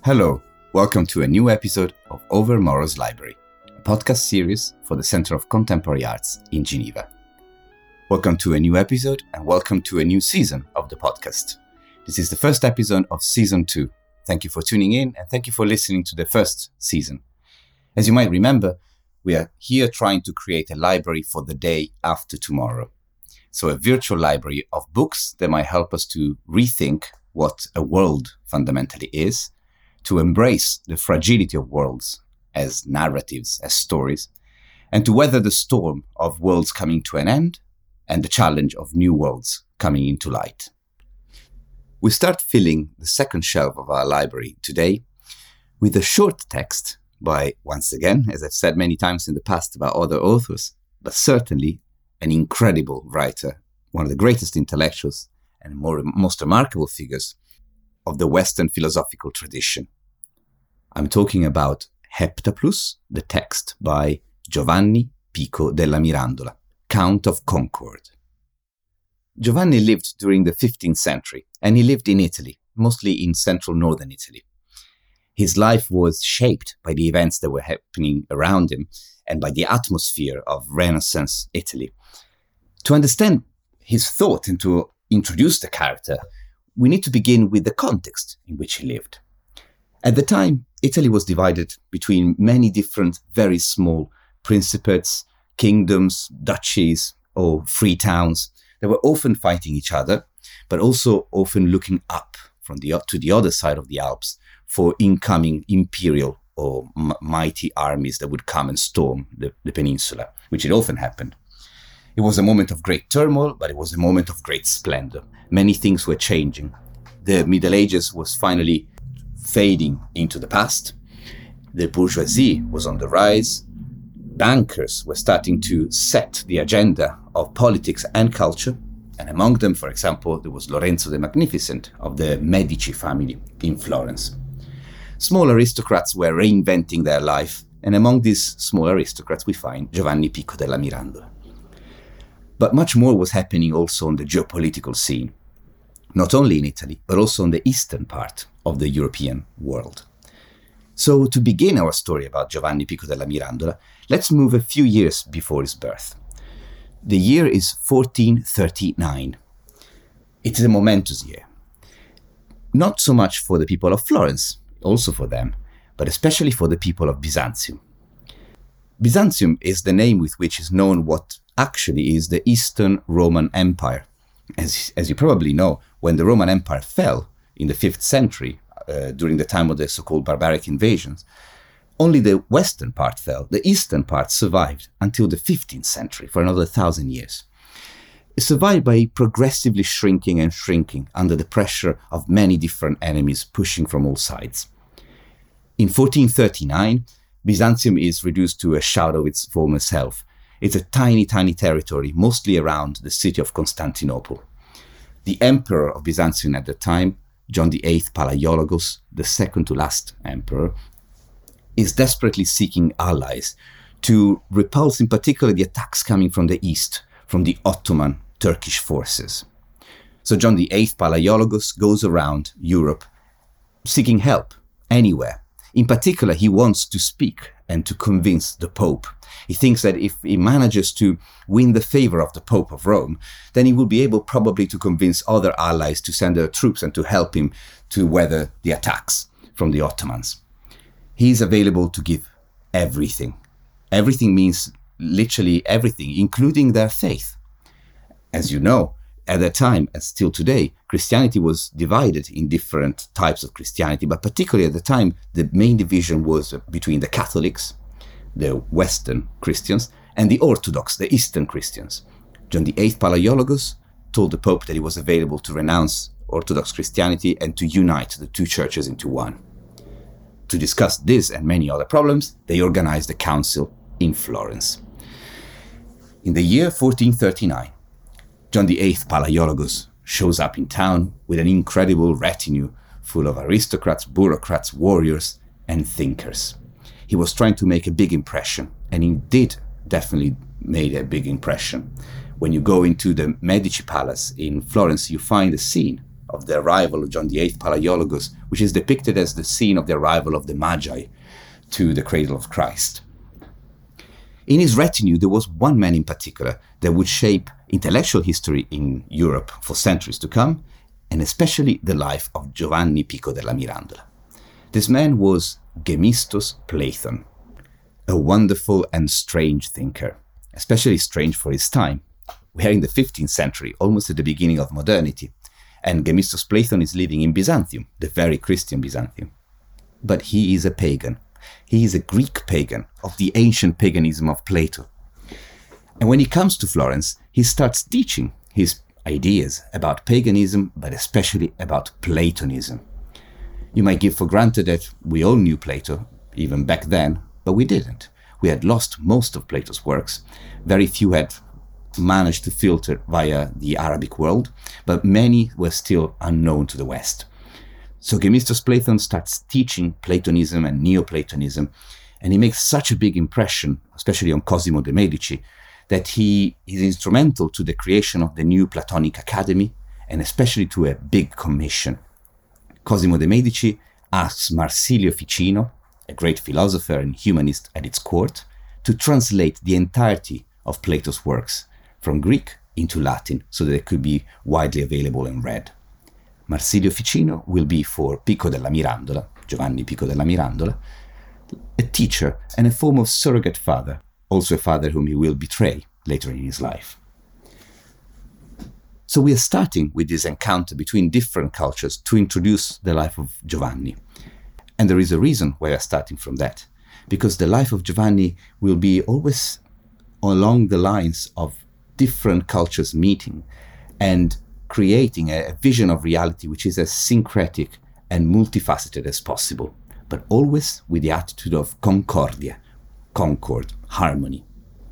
Hello, welcome to a new episode of Over Moro's Library, a podcast series for the Center of Contemporary Arts in Geneva. Welcome to a new episode and welcome to a new season of the podcast. This is the first episode of Season 2. Thank you for tuning in and thank you for listening to the first season. As you might remember, we are here trying to create a library for the day after tomorrow. So a virtual library of books that might help us to rethink what a world fundamentally is, to embrace the fragility of worlds as narratives, as stories, and to weather the storm of worlds coming to an end and the challenge of new worlds coming into light. We start filling the second shelf of our library today with a short text by, once again, as I've said many times in the past about other authors, but certainly an incredible writer, one of the greatest intellectuals and most remarkable figures of the Western philosophical tradition. I'm talking about Heptaplus, the text by Giovanni Pico della Mirandola, Count of Concord. Giovanni lived during the 15th century, and he lived in Italy, mostly in central northern Italy. His life was shaped by the events that were happening around him and by the atmosphere of Renaissance Italy. To understand his thought and to introduce the character, we need to begin with the context in which he lived. At the time, Italy was divided between many different, very small principates, kingdoms, duchies, or free towns that were often fighting each other, but also often looking up to the other side of the Alps for incoming imperial or mighty armies that would come and storm the peninsula, which it often happened. It was a moment of great turmoil, but it was a moment of great splendor. Many things were changing. The Middle Ages was finally fading into the past. The bourgeoisie was on the rise. Bankers were starting to set the agenda of politics and culture. And among them, for example, there was Lorenzo the Magnificent of the Medici family in Florence. Small aristocrats were reinventing their life. And among these small aristocrats, we find Giovanni Pico della Mirandola. But much more was happening also on the geopolitical scene, not only in Italy, but also on the eastern part of the European world. So to begin our story about Giovanni Pico della Mirandola, let's move a few years before his birth. The year is 1439. It is a momentous year. Not so much for the people of Florence, also for them, but especially for the people of Byzantium. Byzantium is the name with which is known what actually is the Eastern Roman Empire. As you probably know, when the Roman Empire fell in the 5th century, during the time of the so-called barbaric invasions, only the western part fell. The eastern part survived until the 15th century, for another 1,000 years. It survived by progressively shrinking and shrinking under the pressure of many different enemies pushing from all sides. In 1439, Byzantium is reduced to a shadow of its former self. It's a tiny, tiny territory, mostly around the city of Constantinople. The emperor of Byzantium at the time, John VIII Palaiologos, the second to last emperor, is desperately seeking allies to repulse in particular the attacks coming from the east, from the Ottoman Turkish forces. So John VIII Palaiologos goes around Europe seeking help anywhere. In particular, he wants to speak and to convince the Pope. He thinks that if he manages to win the favor of the Pope of Rome, then he will be able probably to convince other allies to send their troops and to help him to weather the attacks from the Ottomans. He is available to give everything. Everything means literally everything, including their faith. As you know, at that time, and still today, Christianity was divided in different types of Christianity, but particularly at the time, the main division was between the Catholics, the Western Christians, and the Orthodox, the Eastern Christians. John VIII Palaiologos told the Pope that he was available to renounce Orthodox Christianity and to unite the two churches into one. To discuss this and many other problems, they organized a council in Florence. In the year 1439, John VIII Palaiologos shows up in town with an incredible retinue full of aristocrats, bureaucrats, warriors, and thinkers. He was trying to make a big impression, and he did definitely made a big impression. When you go into the Medici Palace in Florence, you find a scene of the arrival of John VIII Palaiologos, which is depicted as the scene of the arrival of the Magi to the cradle of Christ. In his retinue, there was one man in particular that would shape intellectual history in Europe for centuries to come, and especially the life of Giovanni Pico della Mirandola. This man was Gemistos Platon, a wonderful and strange thinker, especially strange for his time. We are in the 15th century, almost at the beginning of modernity, and Gemistos Platon is living in Byzantium, the very Christian Byzantium. But he is a pagan. He is a Greek pagan of the ancient paganism of Plato. And when he comes to Florence, he starts teaching his ideas about paganism, but especially about Platonism. You might give for granted that we all knew Plato, even back then, but we didn't. We had lost most of Plato's works. Very few had managed to filter via the Arabic world, but many were still unknown to the West. So Gemistos Platon starts teaching Platonism and Neoplatonism, and he makes such a big impression, especially on Cosimo de' Medici, that he is instrumental to the creation of the new Platonic Academy, and especially to a big commission. Cosimo de' Medici asks Marsilio Ficino, a great philosopher and humanist at its court, to translate the entirety of Plato's works from Greek into Latin so that they could be widely available and read. Marsilio Ficino will be for Pico della Mirandola, Giovanni Pico della Mirandola, a teacher and a form of surrogate father, also a father whom he will betray later in his life. So we are starting with this encounter between different cultures to introduce the life of Giovanni. And there is a reason why we are starting from that, because the life of Giovanni will be always along the lines of different cultures meeting and creating a vision of reality which is as syncretic and multifaceted as possible, but always with the attitude of concordia, concord, harmony.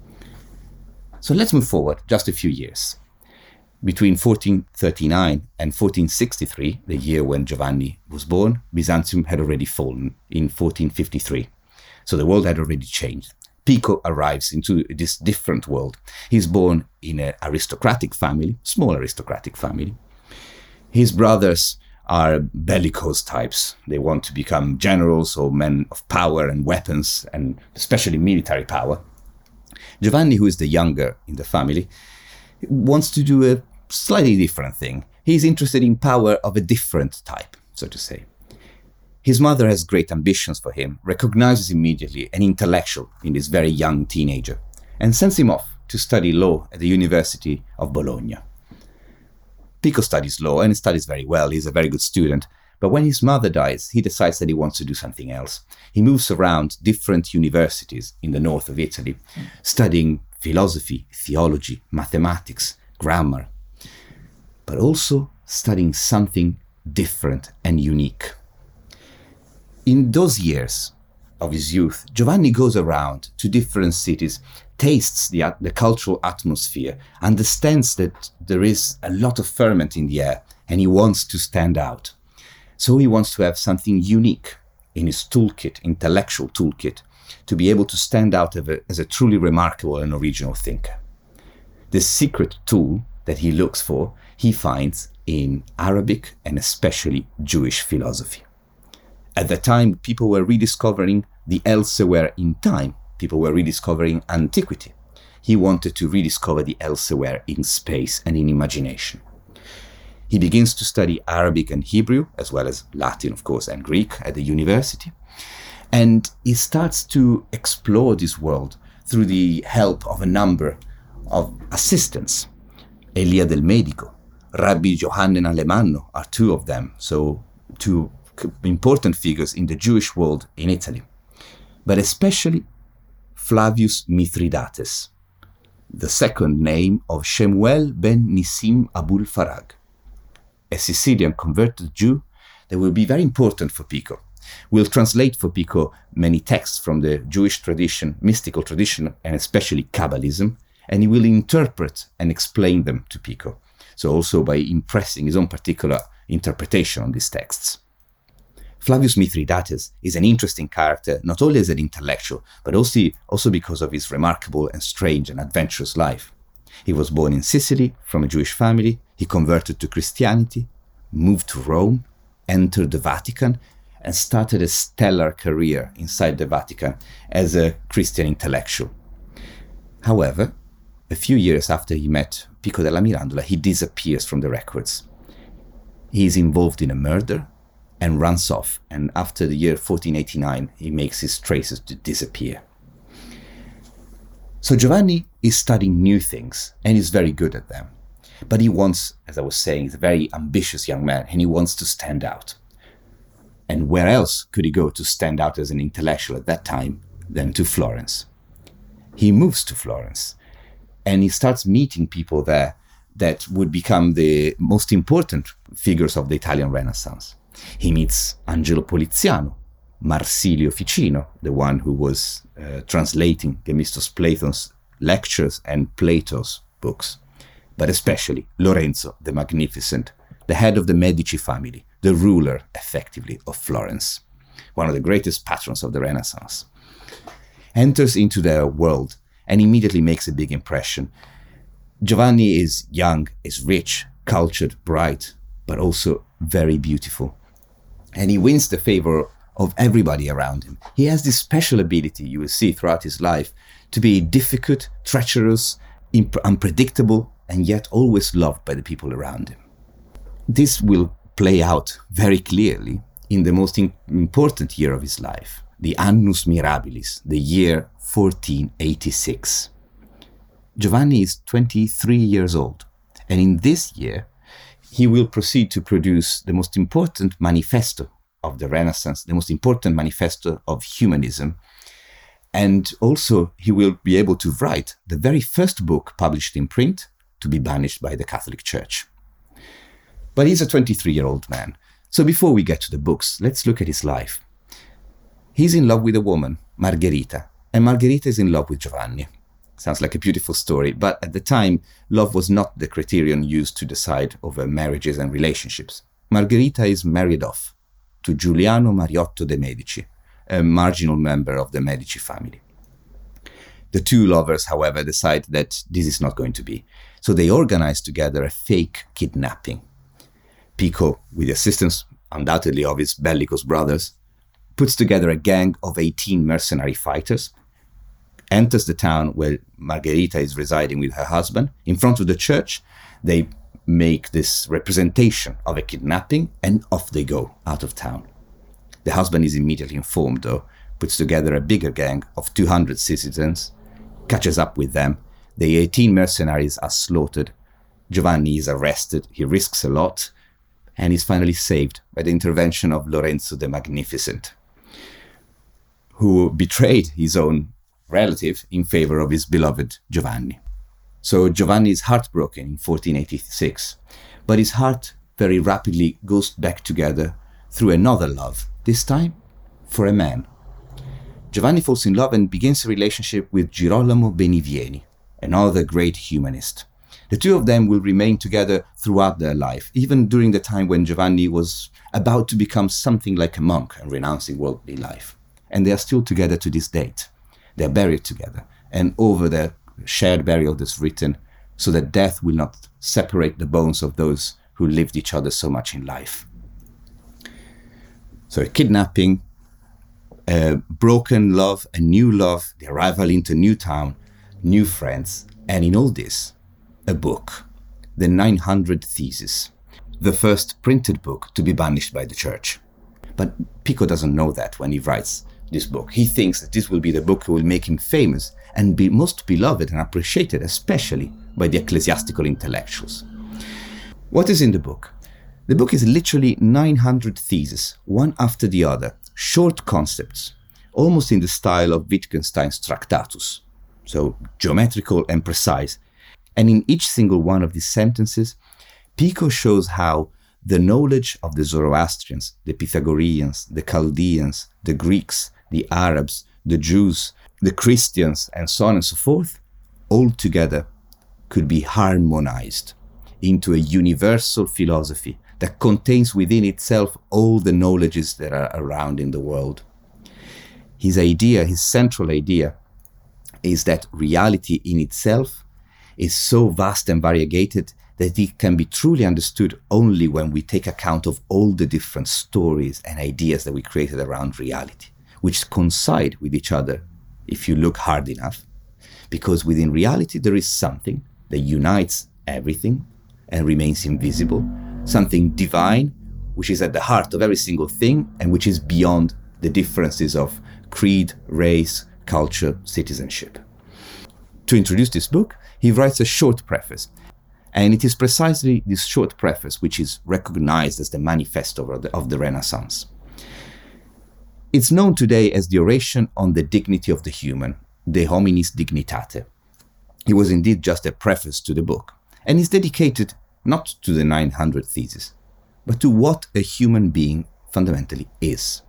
So let's move forward just a few years. Between 1439 and 1463, the year when Giovanni was born, Byzantium had already fallen in 1453. So the world had already changed. Pico arrives into this different world. He's born in an aristocratic family, small aristocratic family. His brothers are bellicose types. They want to become generals or men of power and weapons, and especially military power. Giovanni, who is the younger in the family, wants to do a slightly different thing. He's interested in power of a different type, so to say. His mother has great ambitions for him, recognizes immediately an intellectual in this very young teenager, and sends him off to study law at the University of Bologna. Pico studies law and studies very well. He's a very good student. But when his mother dies, he decides that he wants to do something else. He moves around different universities in the north of Italy, studying philosophy, theology, mathematics, grammar, but also studying something different and unique. In those years of his youth, Giovanni goes around to different cities, tastes the cultural atmosphere, understands that there is a lot of ferment in the air, and he wants to stand out. So he wants to have something unique in his toolkit, intellectual toolkit, to be able to stand out as a truly remarkable and original thinker. The secret tool that he looks for, he finds in Arabic and especially Jewish philosophy. At that time, people were rediscovering the elsewhere in time. People were rediscovering antiquity. He wanted to rediscover the elsewhere in space and in imagination. He begins to study Arabic and Hebrew, as well as Latin, of course, and Greek at the university. And he starts to explore this world through the help of a number of assistants. Elia del Medico, Rabbi Johanan Alemanno are two of them, so two important figures in the Jewish world in Italy. But especially Flavius Mithridates, the second name of Shemuel ben Nissim Abul Farag, a Sicilian converted Jew that will be very important for Pico. Will translate for Pico many texts from the Jewish tradition, mystical tradition, and especially Kabbalism, and he will interpret and explain them to Pico. So also by impressing his own particular interpretation on these texts. Flavius Mithridates is an interesting character, not only as an intellectual, but also because of his remarkable and strange and adventurous life. He was born in Sicily from a Jewish family. He converted to Christianity, moved to Rome, entered the Vatican, and started a stellar career inside the Vatican as a Christian intellectual. However, a few years after he met Pico della Mirandola, he disappears from the records. He is involved in a murder and runs off, and after the year 1489, he makes his traces to disappear. So Giovanni is studying new things, and he's very good at them. But he wants, as I was saying, he's a very ambitious young man, and he wants to stand out. And where else could he go to stand out as an intellectual at that time than to Florence? He moves to Florence, and he starts meeting people there that would become the most important figures of the Italian Renaissance. He meets Angelo Poliziano, Marsilio Ficino, the one who was translating Themistocles Platon's lectures and Plato's books, but especially Lorenzo the Magnificent, the head of the Medici family, the ruler, effectively, of Florence, one of the greatest patrons of the Renaissance. Enters into their world and immediately makes a big impression. Giovanni is young, is rich, cultured, bright, but also very beautiful. And he wins the favor of everybody around him. He has this special ability, you will see throughout his life, to be difficult, treacherous, unpredictable, and yet always loved by the people around him. This will play out very clearly in the most important year of his life, the Annus Mirabilis, the year 1486. Giovanni is 23 years old, and in this year, he will proceed to produce the most important manifesto of the Renaissance, the most important manifesto of humanism. And also, he will be able to write the very first book published in print to be banished by the Catholic Church. But he's a 23-year-old man. So before we get to the books, let's look at his life. He's in love with a woman, Margherita, and Margherita is in love with Giovanni. Sounds like a beautiful story, but at the time, love was not the criterion used to decide over marriages and relationships. Margherita is married off to Giuliano Mariotto de' Medici, a marginal member of the Medici family. The two lovers, however, decide that this is not going to be, so they organize together a fake kidnapping. Pico, with the assistance undoubtedly of his bellicose brothers, puts together a gang of 18 mercenary fighters, enters the town where Margherita is residing with her husband. In front of the church, they make this representation of a kidnapping, and off they go out of town. The husband is immediately informed, though, puts together a bigger gang of 200 citizens, catches up with them. The 18 mercenaries are slaughtered. Giovanni is arrested. He risks a lot, and is finally saved by the intervention of Lorenzo the Magnificent, who betrayed his own relative in favor of his beloved Giovanni. So Giovanni is heartbroken in 1486, but his heart very rapidly goes back together through another love, this time for a man. Giovanni falls in love and begins a relationship with Girolamo Benivieni, another great humanist. The two of them will remain together throughout their life, even during the time when Giovanni was about to become something like a monk and renouncing worldly life. And they are still together to this date. They are buried together, and over their shared burial there's written, so that death will not separate the bones of those who lived each other so much in life. So a kidnapping, a broken love, a new love, the arrival into a new town, new friends, and in all this, a book, the 900 Theses, the first printed book to be banished by the church. But Pico doesn't know that when he writes this book. He thinks that this will be the book that will make him famous and be most beloved and appreciated, especially by the ecclesiastical intellectuals. What is in the book? The book is literally 900 theses, one after the other, short concepts, almost in the style of Wittgenstein's Tractatus, so geometrical and precise. And in each single one of these sentences, Pico shows how the knowledge of the Zoroastrians, the Pythagoreans, the Chaldeans, the Greeks, the Arabs, the Jews, the Christians, and so on and so forth, all together could be harmonized into a universal philosophy that contains within itself all the knowledges that are around in the world. His idea, his central idea, is that reality in itself is so vast and variegated that it can be truly understood only when we take account of all the different stories and ideas that we created around reality, which coincide with each other if you look hard enough. Because within reality there is something that unites everything and remains invisible, something divine, which is at the heart of every single thing and which is beyond the differences of creed, race, culture, citizenship. To introduce this book, he writes a short preface. And it is precisely this short preface which is recognized as the manifesto of the Renaissance. It's known today as the Oration on the Dignity of the Human, De Hominis Dignitate. It was indeed just a preface to the book, and is dedicated not to the 900 Theses, but to what a human being fundamentally is.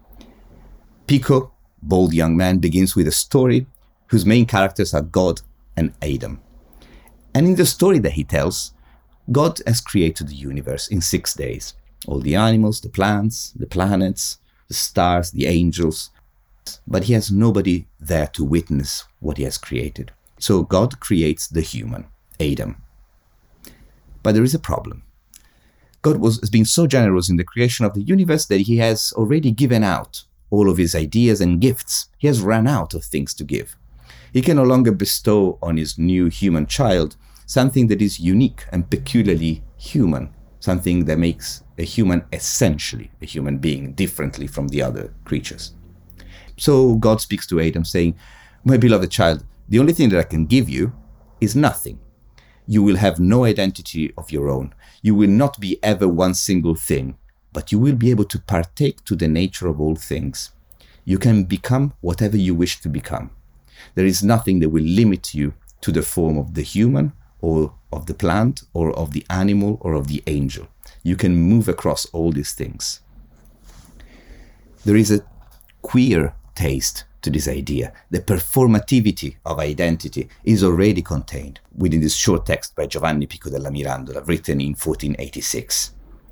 Pico, bold young man, begins with a story whose main characters are God and Adam. And in the story that he tells, God has created the universe in 6 days. All the animals, the plants, the planets, the stars, the angels. But he has nobody there to witness what he has created. So God creates the human, Adam. But there is a problem. God has been so generous in the creation of the universe that he has already given out all of his ideas and gifts. He has run out of things to give. He can no longer bestow on his new human child something that is unique and peculiarly human, something that makes a human essentially a human being, differently from the other creatures. So God speaks to Adam saying, "My beloved child, the only thing that I can give you is nothing. You will have no identity of your own. You will not be ever one single thing, but you will be able to partake to the nature of all things. You can become whatever you wish to become. There is nothing that will limit you to the form of the human or of the plant or of the animal or of the angel. You can move across all these things." There is a queer taste to this idea. The performativity of identity is already contained within this short text by Giovanni Pico della Mirandola, written in 1486.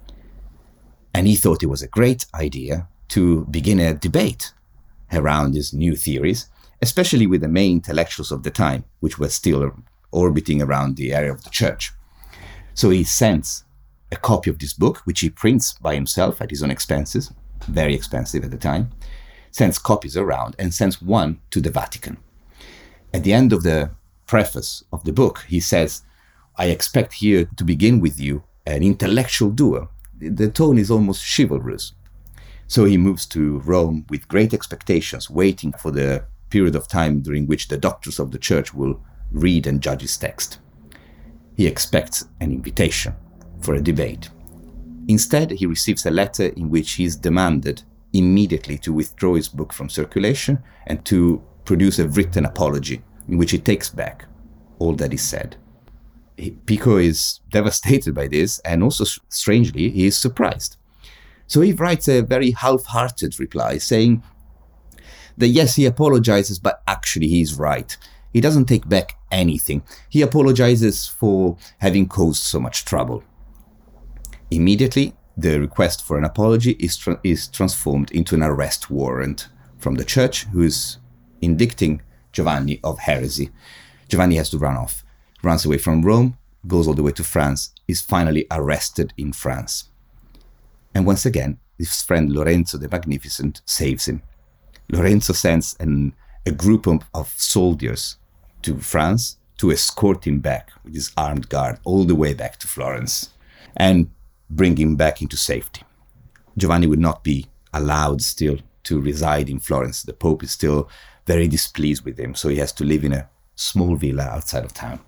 And he thought it was a great idea to begin a debate around these new theories, especially with the main intellectuals of the time, which were still orbiting around the area of the church. So he sends a copy of this book, which he prints by himself at his own expenses, very expensive at the time, sends copies around and sends one to the Vatican. At the end of the preface of the book, he says, "I expect here to begin with you an intellectual duel." The tone is almost chivalrous. So he moves to Rome with great expectations, waiting for the period of time during which the doctors of the church will read and judge his text. He expects an invitation for a debate. Instead, he receives a letter in which he is demanded immediately to withdraw his book from circulation and to produce a written apology in which he takes back all that he said. Pico is devastated by this, and also, strangely, he is surprised. So he writes a very half-hearted reply saying that yes, he apologizes, but actually he is right. He doesn't take back anything. He apologizes for having caused so much trouble. Immediately, the request for an apology is transformed into an arrest warrant from the church, who is indicting Giovanni of heresy. Giovanni has to run off, runs away from Rome, goes all the way to France, is finally arrested in France. And once again, his friend Lorenzo the Magnificent saves him. Lorenzo sends a group of soldiers to France to escort him back with his armed guard all the way back to Florence and bring him back into safety. Giovanni would not be allowed still to reside in Florence. The Pope is still very displeased with him, so he has to live in a small villa outside of town.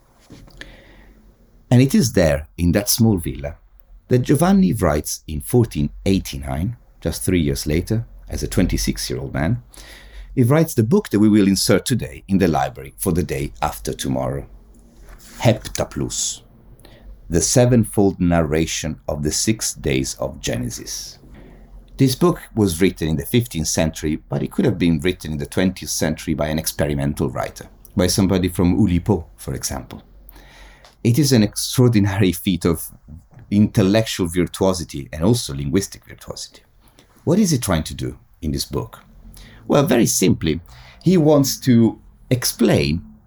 And it is there, in that small villa, that Giovanni writes in 1489, just 3 years later, as a 26-year-old man, he writes the book that we will insert today in the library for the day after tomorrow. Heptaplus, the sevenfold narration of the 6 days of Genesis. This book was written in the 15th century, but it could have been written in the 20th century by an experimental writer, by somebody from Oulipo, for example. It is an extraordinary feat of intellectual virtuosity and also linguistic virtuosity. What is he trying to do in this book? Well, very simply, he wants to explain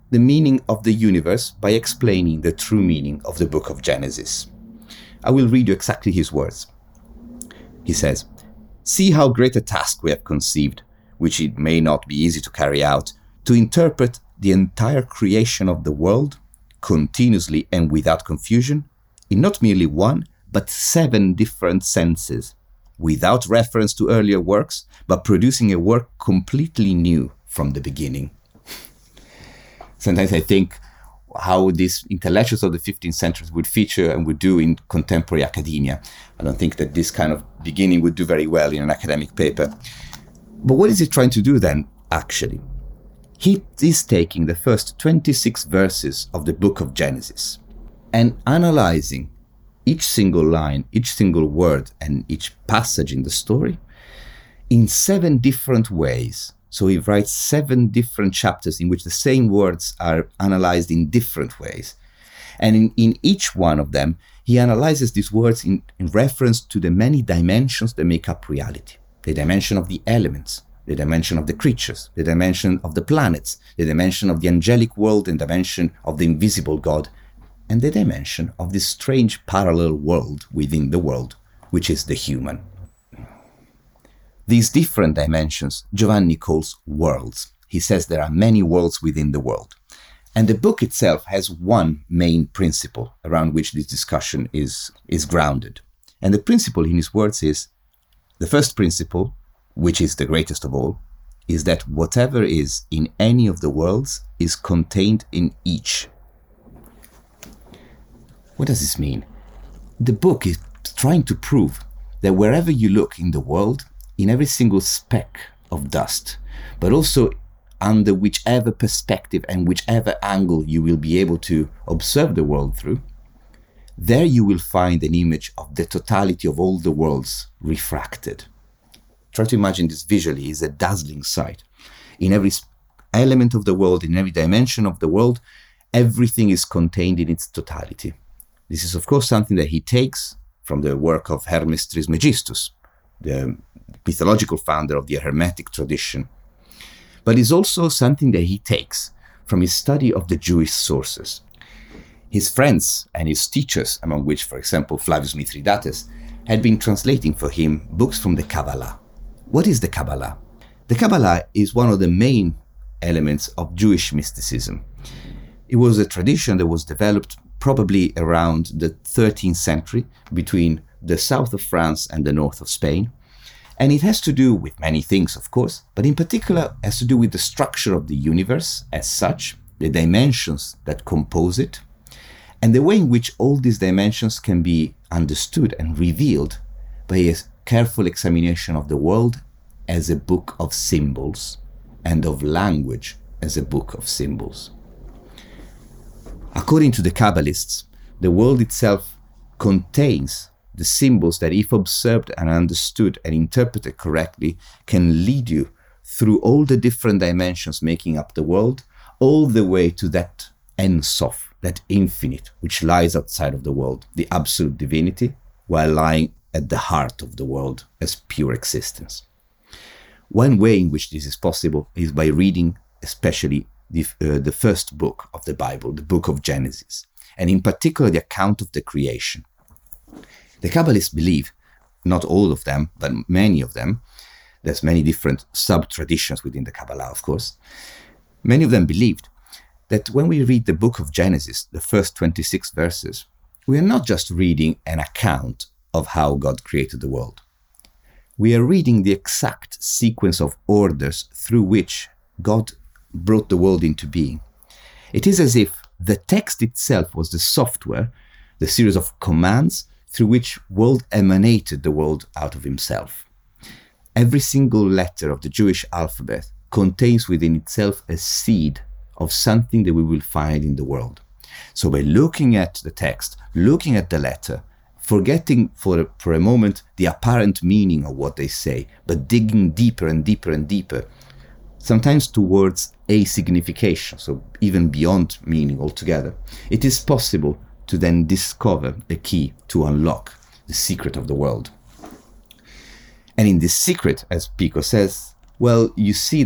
the meaning of the universe by explaining the true meaning of the book of Genesis. I will read you exactly his words. He says, "See how great a task we have conceived, which it may not be easy to carry out, to interpret the entire creation of the world, continuously and without confusion, in not merely one, but 7 different senses, without reference to earlier works, but producing a work completely new from the beginning." Sometimes I think how these intellectuals of the 15th century would feature and would do in contemporary academia. I don't think that this kind of beginning would do very well in an academic paper. But what is he trying to do then, actually? He is taking the first 26 verses of the book of Genesis and analyzing each single line, each single word, and each passage in the story in 7 different ways. So he writes 7 different chapters in which the same words are analyzed in different ways. And in each one of them, he analyzes these words in reference to the many dimensions that make up reality. The dimension of the elements, the dimension of the creatures, the dimension of the planets, the dimension of the angelic world and dimension of the invisible God, and the dimension of this strange parallel world within the world, which is the human. These different dimensions Giovanni calls worlds. He says there are many worlds within the world. And the book itself has one main principle around which this discussion is grounded. And the principle in his words is, the first principle, which is the greatest of all, is that whatever is in any of the worlds is contained in each. What does this mean? The book is trying to prove that wherever you look in the world, in every single speck of dust, but also under whichever perspective and whichever angle you will be able to observe the world through, there you will find an image of the totality of all the worlds refracted. Try to imagine this visually. It's a dazzling sight. In every element of the world, in every dimension of the world, everything is contained in its totality. This is, of course, something that he takes from the work of Hermes Trismegistus, the mythological founder of the Hermetic tradition, but is also something that he takes from his study of the Jewish sources. His friends and his teachers, among which, for example, Flavius Mithridates, had been translating for him books from the Kabbalah. What is the Kabbalah? The Kabbalah is one of the main elements of Jewish mysticism. It was a tradition that was developed probably around the 13th century between the south of France and the north of Spain. And it has to do with many things, of course, but in particular has to do with the structure of the universe as such, the dimensions that compose it, and the way in which all these dimensions can be understood and revealed by a careful examination of the world as a book of symbols and of language as a book of symbols. According to the Kabbalists, the world itself contains the symbols that, if observed and understood and interpreted correctly, can lead you through all the different dimensions making up the world, all the way to that Ein Sof, that infinite, which lies outside of the world, the absolute divinity, while lying at the heart of the world as pure existence. One way in which this is possible is by reading especially the first book of the Bible, the book of Genesis, and in particular the account of the creation. The Kabbalists believe, not all of them, but many of them, there's many different sub-traditions within the Kabbalah, of course, many of them believed that when we read the book of Genesis, the first 26 verses, we are not just reading an account of how God created the world. We are reading the exact sequence of orders through which God brought the world into being. It is as if the text itself was the software, the series of commands through which world emanated the world out of himself. Every single letter of the Jewish alphabet contains within itself a seed of something that we will find in the world. So by looking at the text, looking at the letter, forgetting for a moment the apparent meaning of what they say, but digging deeper and deeper and deeper, sometimes towards a signification, so even beyond meaning altogether, it is possible to then discover a key to unlock the secret of the world. And in this secret, as Pico says, well, you see that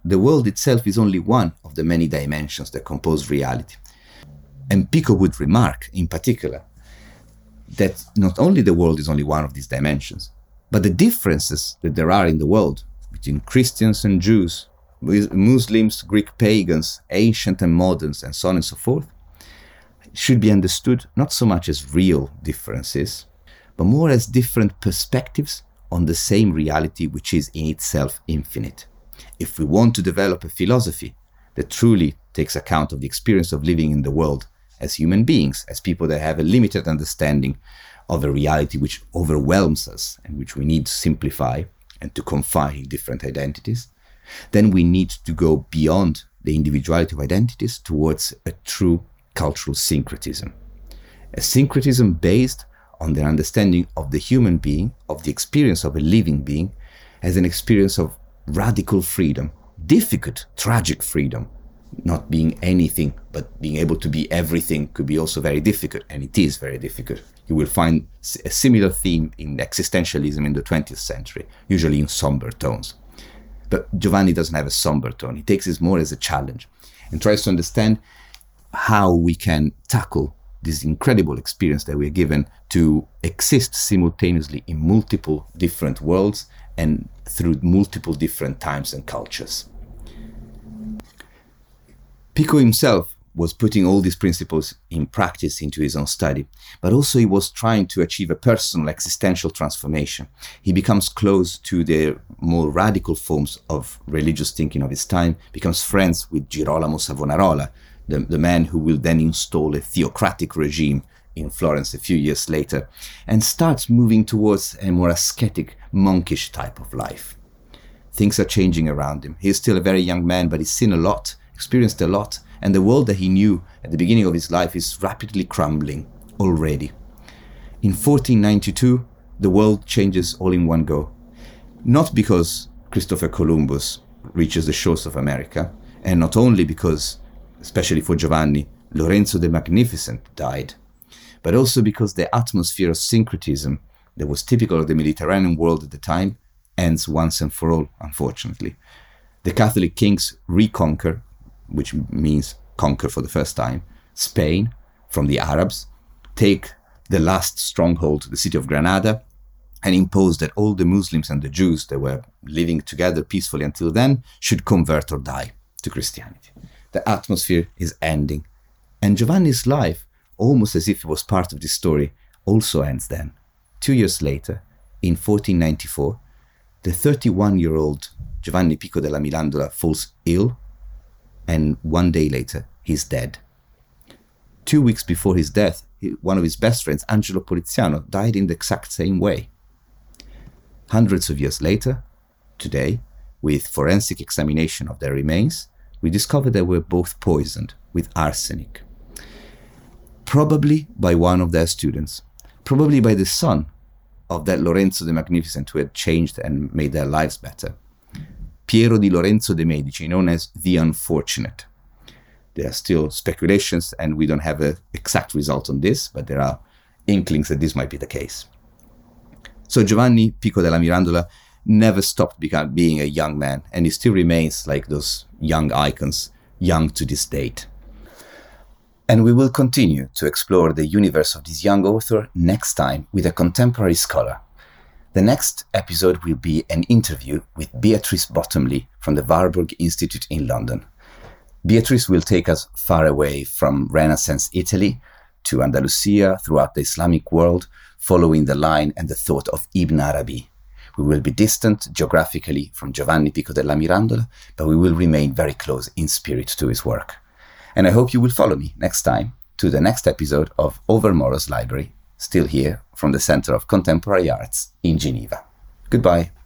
the world itself is only one of the many dimensions that compose reality. And Pico would remark, in particular, that not only the world is only one of these dimensions, but the differences that there are in the world between Christians and Jews, Muslims, Greek pagans, ancient and moderns, and so on and so forth, should be understood not so much as real differences, but more as different perspectives on the same reality which is in itself infinite. If we want to develop a philosophy that truly takes account of the experience of living in the world as human beings, as people that have a limited understanding of a reality which overwhelms us and which we need to simplify and to confine in different identities, then we need to go beyond the individuality of identities towards a true cultural syncretism. A syncretism based on the understanding of the human being, of the experience of a living being, as an experience of radical freedom, difficult, tragic freedom. Not being anything, but being able to be everything could be also very difficult, and it is very difficult. You will find a similar theme in existentialism in the 20th century, usually in somber tones. But Giovanni doesn't have a somber tone. He takes this more as a challenge and tries to understand how we can tackle this incredible experience that we're given to exist simultaneously in multiple different worlds and through multiple different times and cultures. Pico himself was putting all these principles in practice into his own study, but also he was trying to achieve a personal existential transformation. He becomes close to the more radical forms of religious thinking of his time, becomes friends with Girolamo Savonarola, the man who will then install a theocratic regime in Florence a few years later, and starts moving towards a more ascetic, monkish type of life. Things are changing around him. He's still a very young man, but he's seen a lot, experienced a lot, and the world that he knew at the beginning of his life is rapidly crumbling already. In 1492, the world changes all in one go. Not because Christopher Columbus reaches the shores of America, and not only because, especially for Giovanni, Lorenzo the Magnificent died, but also because the atmosphere of syncretism that was typical of the Mediterranean world at the time ends once and for all, unfortunately. The Catholic kings reconquer, which means conquer for the first time, Spain from the Arabs, take the last stronghold, the city of Granada, and impose that all the Muslims and the Jews that were living together peacefully until then should convert or die to Christianity. The atmosphere is ending. And Giovanni's life, almost as if it was part of this story, also ends then. 2 years later, in 1494, the 31-year-old Giovanni Pico della Mirandola falls ill, and 1 day later, he's dead. 2 weeks before his death, one of his best friends, Angelo Poliziano, died in the exact same way. Hundreds of years later, today, with forensic examination of their remains, we discovered they were both poisoned with arsenic. Probably by one of their students, probably by the son of that Lorenzo the Magnificent who had changed and made their lives better. Piero di Lorenzo de' Medici, known as the Unfortunate. There are still speculations and we don't have an exact result on this, but there are inklings that this might be the case. So Giovanni Pico della Mirandola never stopped being a young man, and he still remains like those young icons, young to this date. And we will continue to explore the universe of this young author next time with a contemporary scholar. The next episode will be an interview with Beatrice Bottomley from the Warburg Institute in London. Beatrice will take us far away from Renaissance Italy to Andalusia, throughout the Islamic world, following the line and the thought of Ibn Arabi. We will be distant geographically from Giovanni Pico della Mirandola, but we will remain very close in spirit to his work. And I hope you will follow me next time to the next episode of Overmorrow's Library, still here from the Center of Contemporary Arts in Geneva. Goodbye.